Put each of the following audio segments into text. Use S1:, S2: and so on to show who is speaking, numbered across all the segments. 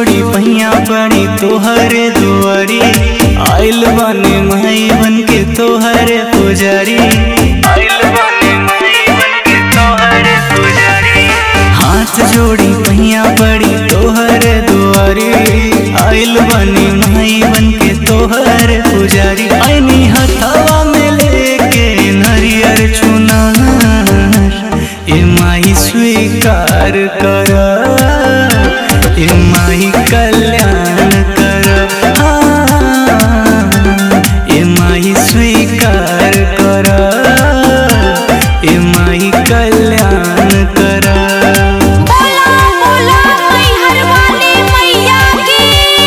S1: जोड़ी पहिया पड़ी तोहरे दुआरी, आइल बानी माई बन के तोहरे पुजारी, आइल बानी माई बन के तोहरे पुजारी। हाथ जोड़ी पहिया पड़ी तोहरे दुआरी, आइल बानी माई बन के तोहरे पुजारी। आईनी हथवा में लेके नरियर चुनार, ए माई स्वीकार कर, ए माई कल्याण कर, ए माई स्वीकार कर, ए माई कल्याण कर।
S2: बोला बोला मैहर वाली मैया की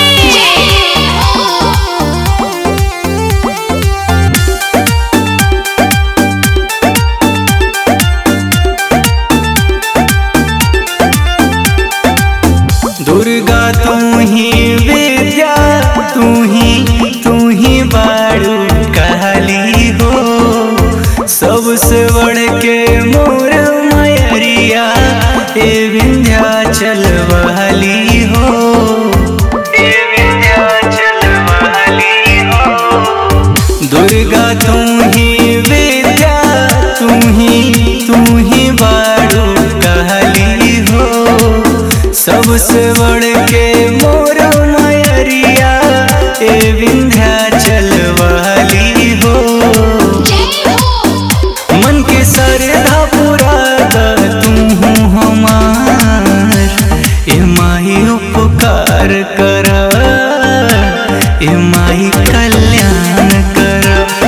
S1: दुर्गा तू ही विद्या, तू ही बाड़ू काली हो, सबसे बढ़ के मोर मयरिया ए विंध्याचल वाली हो, ए विंध्याचल वाली हो। दुर्गा तू ही विद्या, तू ही बाड़ू काली हो, सबसे बढ़ के मोर मयरिया ए विंध्याचल वाली हो। मन के श्रद्धा पूरा तू हमार, ए माही उपकार कर, ए माही कल्याण कर,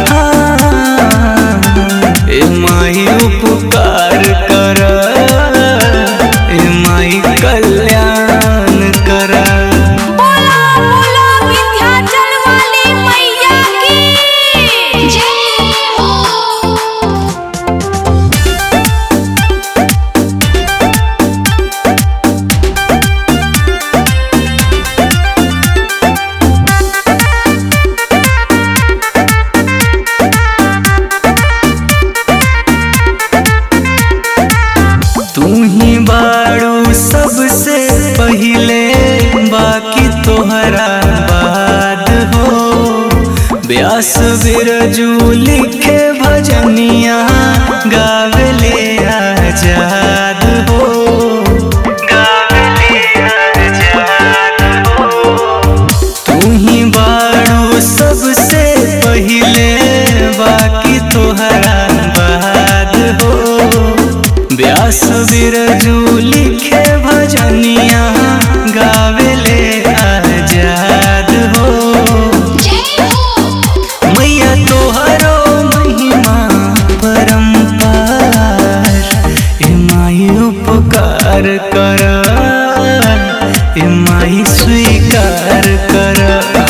S1: ए माही उपकार कर, ए माई कल्याण कर।
S2: बोला बोला विंध्याचल वाली मैया की जय हो।
S1: तू ही बाड़ू सबसे पहिले, बाकी तोहरा बाद हो। व्यास बिरजू लिखे भजनिया, गावले आजाद हो, गावले आजाद हो। तू ही बाड़ू सबसे पहिले, बाकी तोहरा बाद हो। व्यास बिरजू लिखे भजनिया, गावले आजाद हो। मैया तोहरो महिमा परम्पार, ए माई उपकार कर, ए माई स्वीकार कर।